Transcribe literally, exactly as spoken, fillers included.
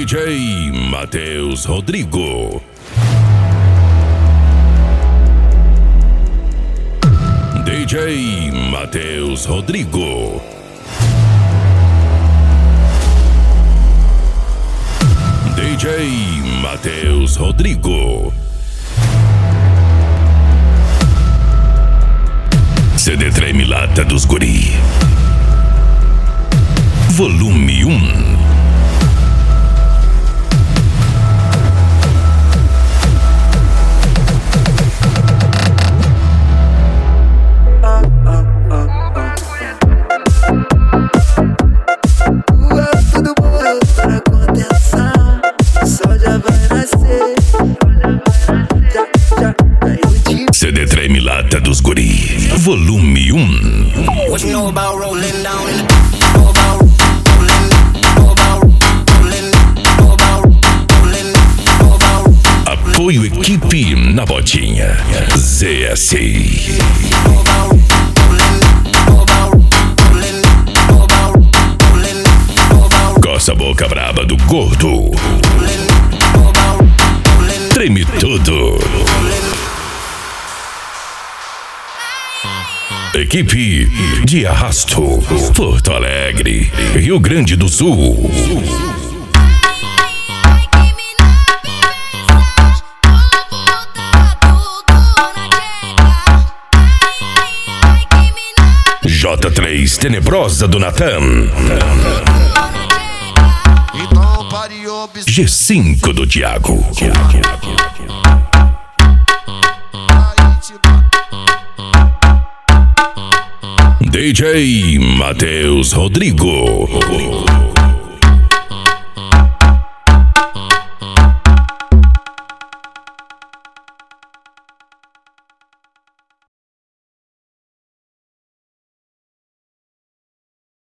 J Matheus Rodrigo. D J Matheus Rodrigo. D J Matheus Rodrigo. C D Tremilata dos Guri. Volume um. C D Tremilata dos Guri, volume um. What you know about rolling down in the Apoio equipe na botinha. Z S. Coça a boca braba do gordo. Treme tudo. Equipe de Arrasto, Porto Alegre, Rio Grande do Sul. J três Tenebrosa do Natan. G cinco do Thiago. D J Matheus Rodrigo.